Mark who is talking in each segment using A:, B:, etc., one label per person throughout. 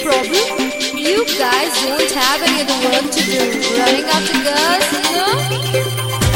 A: problem? You guys don't have any other work to do. Running after girls, you know?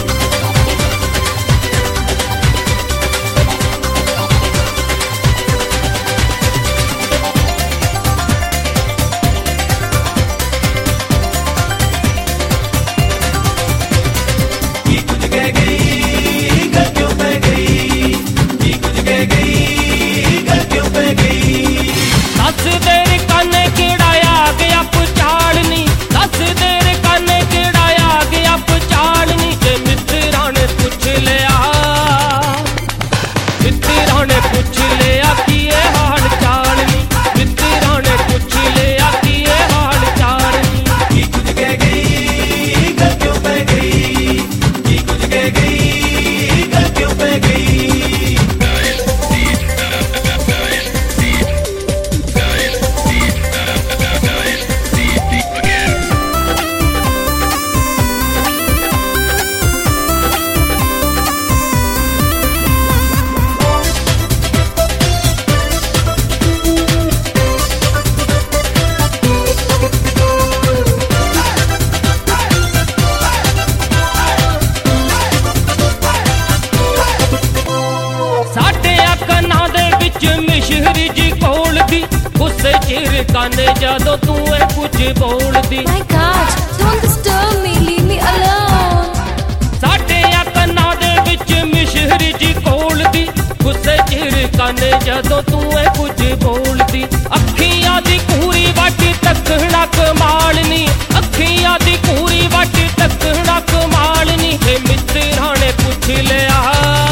B: काने जादो तू है कुछ बोलदी
A: My God, don't disturb me, leave me alone.
B: साडे कन्ना दे विच मिशरी जी कोलदी गुस्से चिर काने जादो तू है कुछ बोलदी अखियां दी पूरी वाटी तकना कमालनी अखियां दी पूरी वाटी तकना कमालनी हे मित्रा ने पूछ लिया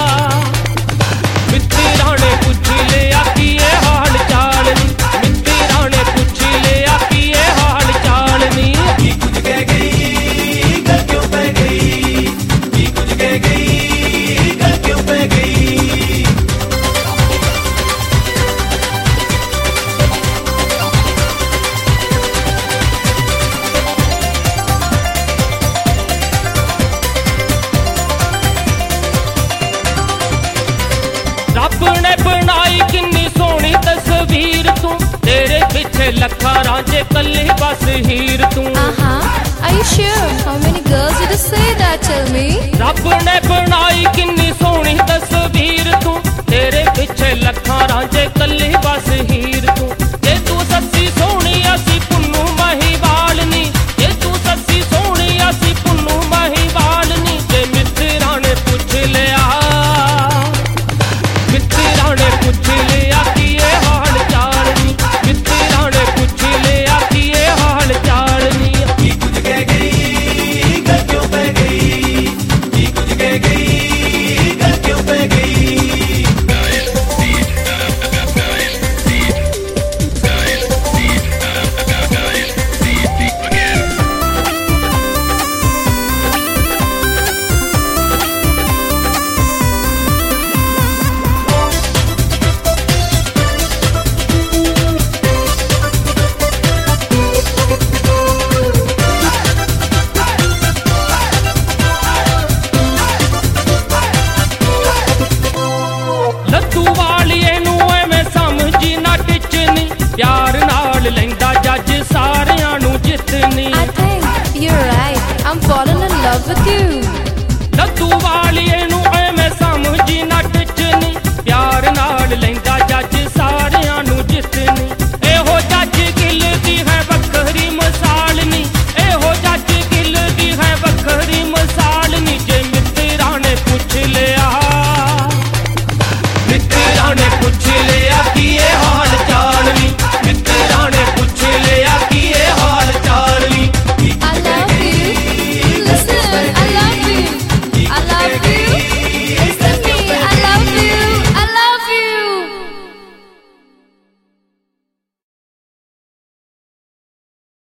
B: मित्रा ने पूछ लिया कि ये हाल चाल नी लखा रांझे कल्ले बस हीर तू
A: Are you sure? How many girls did you say that? Tell me.
B: रब ने बनाई किन्नी